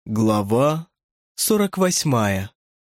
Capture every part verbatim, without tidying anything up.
Глава сорок восьмая.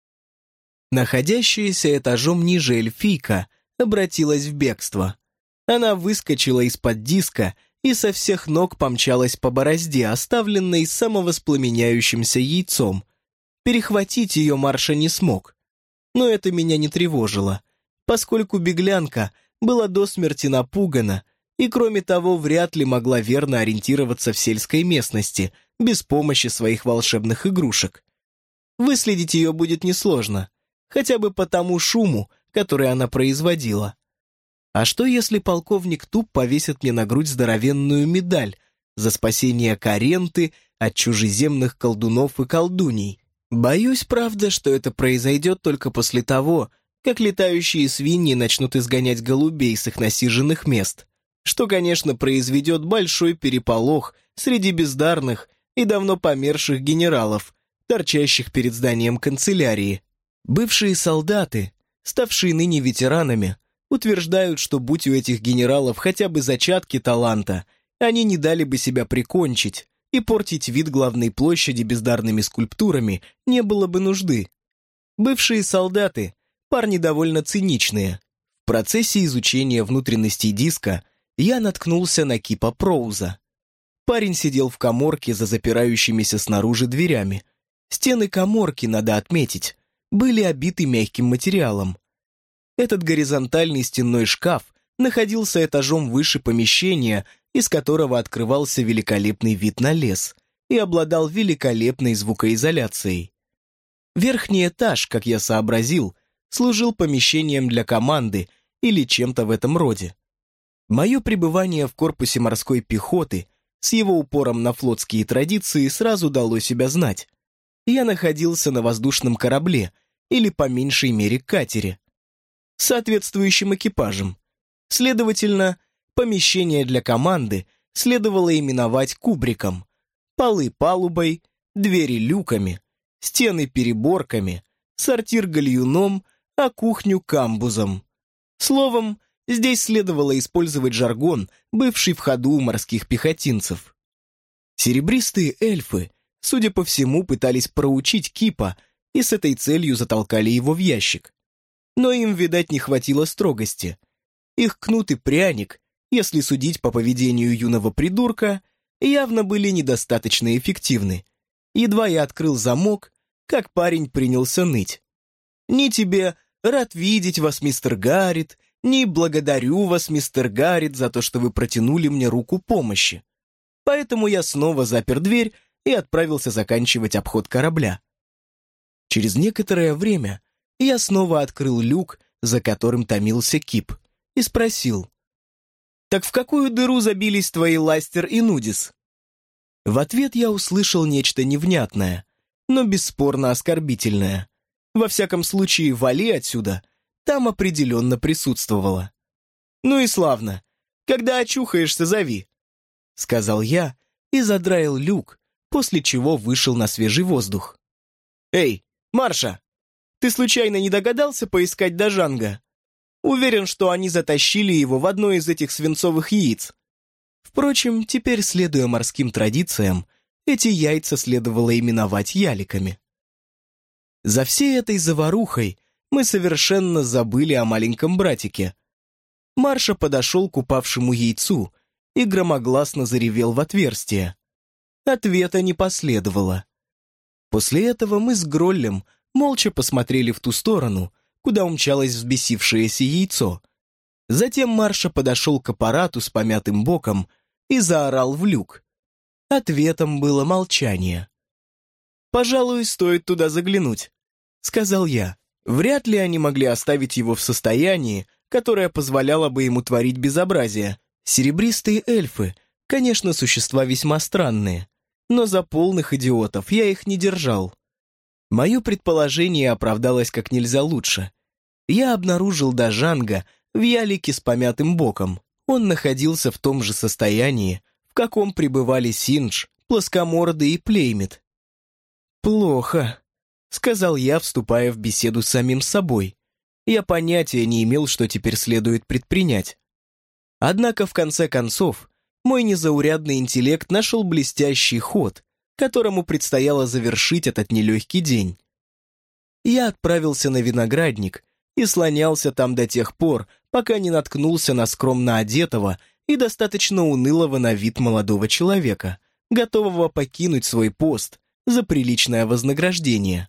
Находящаяся этажом ниже эльфийка обратилась в бегство. Она выскочила из-под диска и со всех ног помчалась по борозде, оставленной самовоспламеняющимся яйцом. Перехватить ее Марша не смог. Но это меня не тревожило, поскольку беглянка была до смерти напугана и, кроме того, вряд ли могла верно ориентироваться в сельской местности без помощи своих волшебных игрушек. Выследить ее будет несложно, хотя бы по тому шуму, который она производила. А что, если полковник Туп повесит мне на грудь здоровенную медаль за спасение Каренты от чужеземных колдунов и колдуней? Боюсь, правда, что это произойдет только после того, как летающие свиньи начнут изгонять голубей с их насиженных мест, что, конечно, произведет большой переполох среди бездарных и давно померших генералов, торчащих перед зданием канцелярии. Бывшие солдаты, ставшие ныне ветеранами, утверждают, что будь у этих генералов хотя бы зачатки таланта, они не дали бы себя прикончить, и портить вид главной площади бездарными скульптурами не было бы нужды. Бывшие солдаты – парни довольно циничные. В процессе изучения внутренностей диска я наткнулся на Кипа Проуза. Парень сидел в каморке за запирающимися снаружи дверями. Стены каморки, надо отметить, были обиты мягким материалом. Этот горизонтальный стенной шкаф находился этажом выше помещения, из которого открывался великолепный вид на лес и обладал великолепной звукоизоляцией. Верхний этаж, как я сообразил, служил помещением для команды или чем-то в этом роде. Мое пребывание в корпусе морской пехоты с его упором на флотские традиции сразу дало себя знать. Я находился на воздушном корабле, или по меньшей мере катере, с соответствующим экипажем. Следовательно, помещение для команды следовало именовать кубриком, полы палубой, двери люками, стены переборками, сортир гальюном, а кухню камбузом. Словом, здесь следовало использовать жаргон, бывший в ходу у морских пехотинцев. Серебристые эльфы, судя по всему, пытались проучить Кипа и с этой целью затолкали его в ящик. Но им, видать, не хватило строгости. Их кнут и пряник, если судить по поведению юного придурка, явно были недостаточно эффективны. Едва я открыл замок, как парень принялся ныть. «Ни тебе рад видеть вас, мистер Гаррит, ни благодарю вас, мистер Гаррит, за то, что вы протянули мне руку помощи». Поэтому я снова запер дверь и отправился заканчивать обход корабля. Через некоторое время я снова открыл люк, за которым томился Кип, и спросил: «Так в какую дыру забились твои Ластер и Нудис?» В ответ я услышал нечто невнятное, но бесспорно оскорбительное. Во всяком случае, вали отсюда, там определенно присутствовало. «Ну и славно. Когда очухаешься, зови», — сказал я и задраил люк, после чего вышел на свежий воздух. «Эй, Марша, ты случайно не догадался поискать Дажанга? Уверен, что они затащили его в одно из этих свинцовых яиц». Впрочем, теперь, следуя морским традициям, эти яйца следовало именовать яликами. За всей этой заварухой мы совершенно забыли о маленьком братике. Марша подошел к упавшему яйцу и громогласно заревел в отверстие. Ответа не последовало. После этого мы с Гроллем молча посмотрели в ту сторону, куда умчалось взбесившееся яйцо. Затем Марша подошел к аппарату с помятым боком и заорал в люк. Ответом было молчание. «Пожалуй, стоит туда заглянуть», — сказал я. Вряд ли они могли оставить его в состоянии, которое позволяло бы ему творить безобразие. Серебристые эльфы, конечно, существа весьма странные, но за полных идиотов я их не держал. Мое предположение оправдалось как нельзя лучше. Я обнаружил Дажанга в ялике с помятым боком. Он находился в том же состоянии, в каком пребывали Синдж, Плоскомордый и Плеймит. «Плохо», — сказал я, вступая в беседу с самим собой. Я понятия не имел, что теперь следует предпринять. Однако, в конце концов, мой незаурядный интеллект нашел блестящий ход, которому предстояло завершить этот нелегкий день. Я отправился на виноградник и слонялся там до тех пор, пока не наткнулся на скромно одетого и достаточно унылого на вид молодого человека, готового покинуть свой пост за приличное вознаграждение.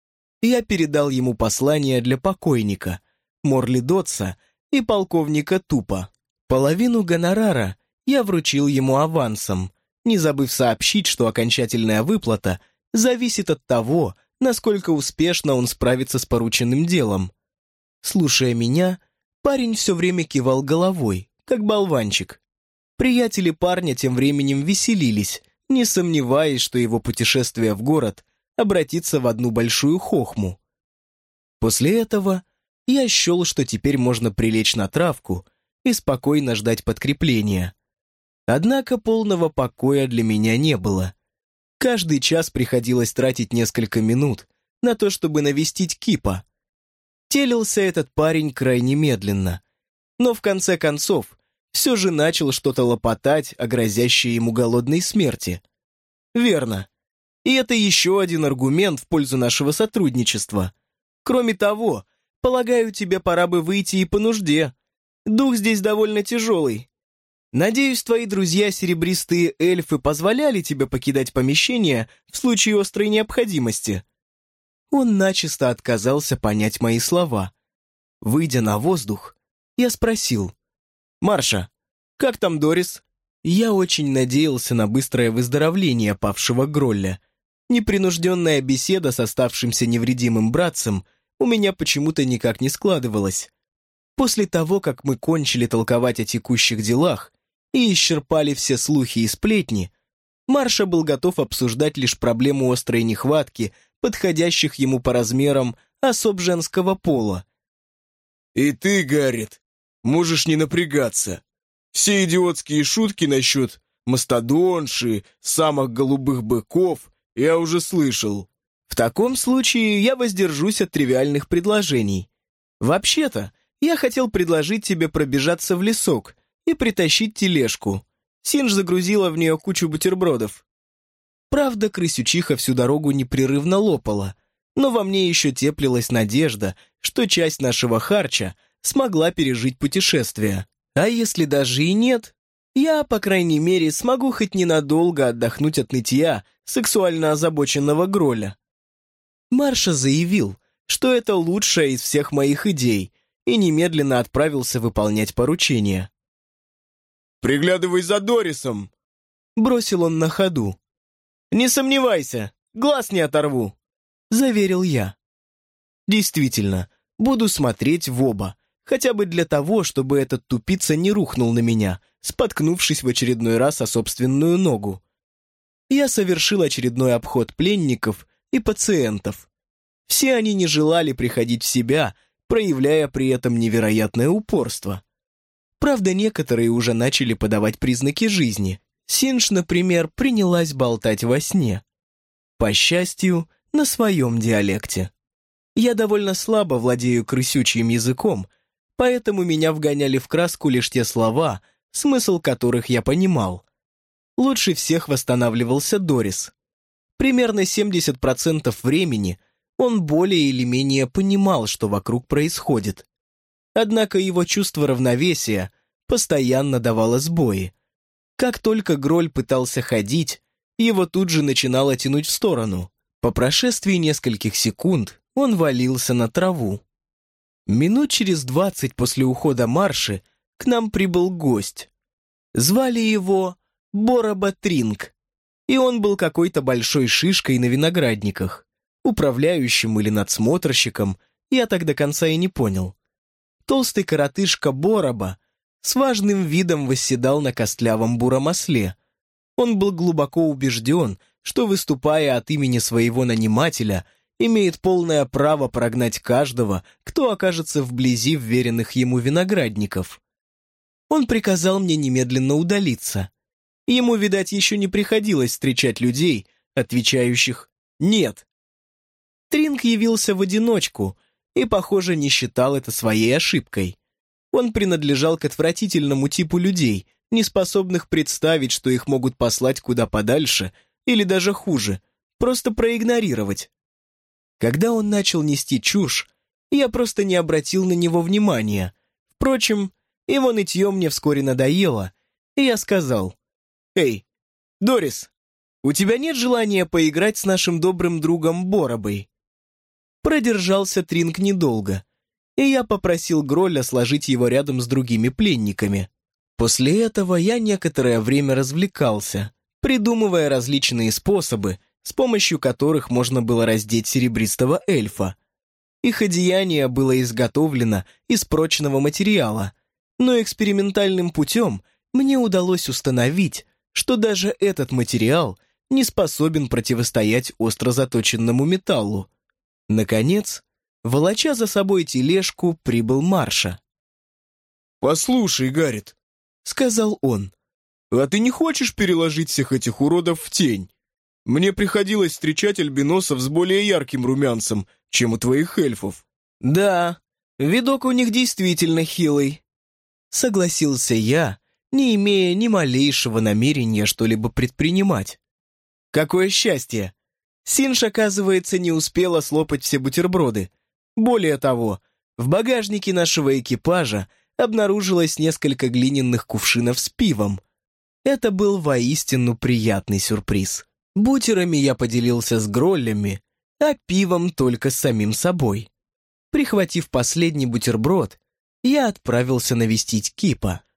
Я передал ему послание для покойника, Морли Дотса и полковника Тупа. Половину гонорара я вручил ему авансом, не забыв сообщить, что окончательная выплата зависит от того, насколько успешно он справится с порученным делом. Слушая меня, парень все время кивал головой, как болванчик. Приятели парня тем временем веселились, не сомневаясь, что его путешествие в город обратится в одну большую хохму. После этого я счел, что теперь можно прилечь на травку и спокойно ждать подкрепления. Однако полного покоя для меня не было. Каждый час приходилось тратить несколько минут на то, чтобы навестить Кипа. Телился этот парень крайне медленно, но в конце концов все же начал что-то лопотать о грозящей ему голодной смерти. Верно. И это еще один аргумент в пользу нашего сотрудничества. Кроме того, полагаю, тебе пора бы выйти и по нужде. Дух здесь довольно тяжелый. Надеюсь, твои друзья-серебристые эльфы позволяли тебе покидать помещение в случае острой необходимости. Он начисто отказался понять мои слова. Выйдя на воздух, я спросил: «Марша, как там Дорис?» Я очень надеялся на быстрое выздоровление павшего Гролля. Непринужденная беседа с оставшимся невредимым братцем у меня почему-то никак не складывалась. После того, как мы кончили толковать о текущих делах и исчерпали все слухи и сплетни, Марша был готов обсуждать лишь проблему острой нехватки подходящих ему по размерам особ женского пола. «И ты, Гаррет, можешь не напрягаться. Все идиотские шутки насчет мастодонши, самых голубых быков я уже слышал». В таком случае я воздержусь от тривиальных предложений. Вообще-то, я хотел предложить тебе пробежаться в лесок и притащить тележку. Синж загрузила в нее кучу бутербродов. Правда, крысючиха всю дорогу непрерывно лопала, но во мне еще теплилась надежда, что часть нашего харча смогла пережить путешествие. А если даже и нет, я, по крайней мере, смогу хоть ненадолго отдохнуть от нытья сексуально озабоченного Гроля. Марша заявил, что это лучшая из всех моих идей, и немедленно отправился выполнять поручение. «Приглядывай за Дорисом!» Бросил он на ходу. «Не сомневайся, глаз не оторву!» Заверил я. Действительно, буду смотреть в оба, хотя бы для того, чтобы этот тупица не рухнул на меня, споткнувшись в очередной раз о собственную ногу. Я совершил очередной обход пленников и пациентов. Все они не желали приходить в себя, проявляя при этом невероятное упорство. Правда, некоторые уже начали подавать признаки жизни. Синж, например, принялась болтать во сне. По счастью, на своем диалекте. Я довольно слабо владею крысючьим языком, поэтому меня вгоняли в краску лишь те слова, смысл которых я понимал. Лучше всех восстанавливался Дорис. Примерно семьдесят процентов времени он более или менее понимал, что вокруг происходит. Однако его чувство равновесия постоянно давало сбои. Как только Гроль пытался ходить, его тут же начинало тянуть в сторону. По прошествии нескольких секунд он валился на траву. Минут через двадцать после ухода Марши к нам прибыл гость. Звали его Бороба Тринг, и он был какой-то большой шишкой на виноградниках, управляющим или надсмотрщиком, я так до конца и не понял. Толстый коротышка Бороба с важным видом восседал на костлявом буром осле. Он был глубоко убежден, что, выступая от имени своего нанимателя, имеет полное право прогнать каждого, кто окажется вблизи вверенных ему виноградников. Он приказал мне немедленно удалиться. Ему, видать, еще не приходилось встречать людей, отвечающих «нет». Тринг явился в одиночку и, похоже, не считал это своей ошибкой. Он принадлежал к отвратительному типу людей, не способных представить, что их могут послать куда подальше или даже хуже, просто проигнорировать. Когда он начал нести чушь, я просто не обратил на него внимания. Впрочем, его нытье мне вскоре надоело, и я сказал: «Эй, Дорис, у тебя нет желания поиграть с нашим добрым другом Боробой?» Продержался Тринг недолго, и я попросил Гролля сложить его рядом с другими пленниками. После этого я некоторое время развлекался, придумывая различные способы, с помощью которых можно было раздеть серебристого эльфа. Их одеяние было изготовлено из прочного материала, но экспериментальным путем мне удалось установить, что даже этот материал не способен противостоять остро заточенному металлу. Наконец, волоча за собой тележку, прибыл Марша. «Послушай, Гаррет», — сказал он, — «а ты не хочешь переложить всех этих уродов в тень? Мне приходилось встречать альбиносов с более ярким румянцем, чем у твоих эльфов». «Да, видок у них действительно хилый», — согласился я, не имея ни малейшего намерения что-либо предпринимать. «Какое счастье! Синж, оказывается, не успела слопать все бутерброды. Более того, в багажнике нашего экипажа обнаружилось несколько глиняных кувшинов с пивом. Это был воистину приятный сюрприз. Бутерами я поделился с Гроллями, а пивом только с самим собой. Прихватив последний бутерброд, я отправился навестить Кипа.